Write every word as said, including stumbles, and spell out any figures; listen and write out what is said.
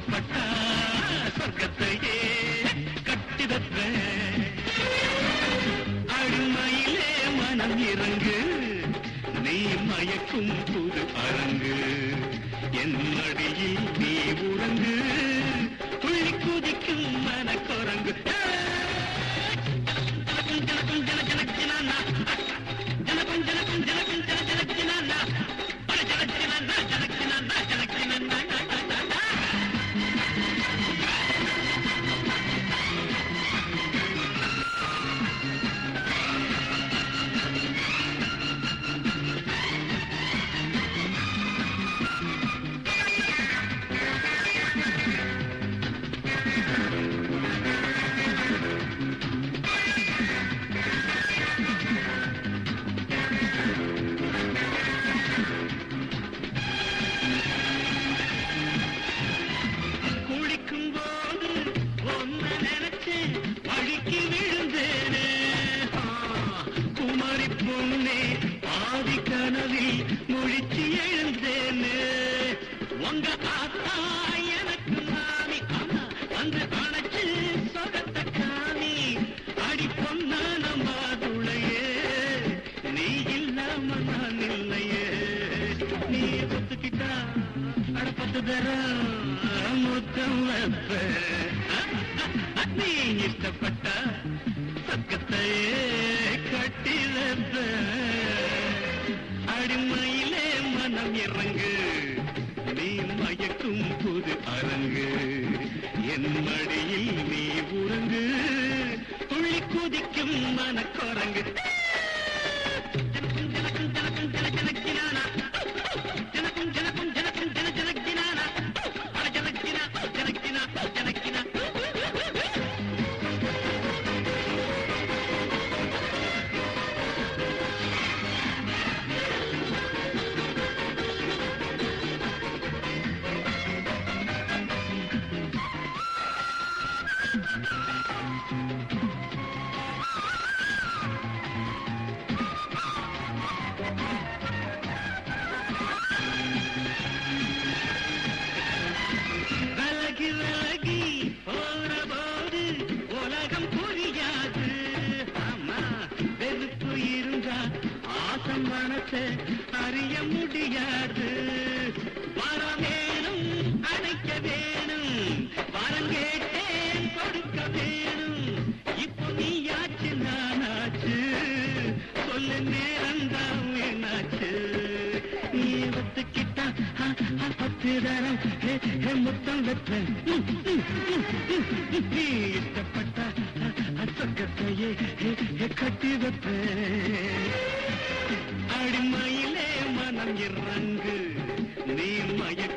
இஷ்டப்பட்டா சொர்க்கத்தையே கட்டி வைப்பேன். அடிமையிலே மனம் இறங்கு, நீ மயக்கும் புது அரங்கு, என் மடியில் நீ உறங்கு, துள்ளி குதிக்கும் மனக்குரங்கு. ஜனக்கும் ஜன ஜனக் ஜனானா, ஜனக்கும் ஜனக்கும் ஜனக்கும் ஜன ஜனக் ஜனானா, அட ஜனக் ஜனானா, ஜனக் ஜனானா, ஜனக் ஜனானா. முழிச்சு எழுந்தேனே உங்க ஆத்தா எனக்கு மாமி, வந்து அணைச்சு சொகத்த காமி, அடி பொண்ணா நம்ம துளையே, நீ இல்லாம நான் இல்லையே. நீ ஒத்துக்கிட்டா அடப்பத்து தர முத்தம் வைப்ப, நீ இஷ்டப்பட்ட சொர்க்கத்தையே கட்டி வைப்ப. அடிமையிலே மனம் இறங்கு, நீ மயக்கும் புது அரங்கு, என் மடியில் நீ உறங்கு, துள்ளி குதிக்கும் மனக்குரங்கு. ஜனக்கும் ஜனக்கும் ஜனக்கும் ஜன ஜனக்கினானா, ஜனக்கும் ஜனக்கும் ஜனக்கும் ஜன ஜனக்கினானா, அட ஜனக்கினா ஜனக்கினா ஜனக்கினா. விலகி விலகி போற போது உலகம் புரியாது. ஆமா, வெறுப்பு இருந்தா ஆசம் மனசை அறிய முடியாது. வர வேணும் அணைக்க வேணும், வரம் கேட்டேன் கொடுக்க வேணும். இப்போ நீயாச்சு நானாச்சு, சொல்ல நேரம்தான் வீணாச்சு. நீ ஒத்துக்கிட்டா பத்து தரம் முத்தம் வைப்பேன். நீ இஷ்டப்பட்டா சொர்க்கத்தையே கட்டி வைப்பேன். அடிமையிலே மனம் இறங்கு, நீ மயக்க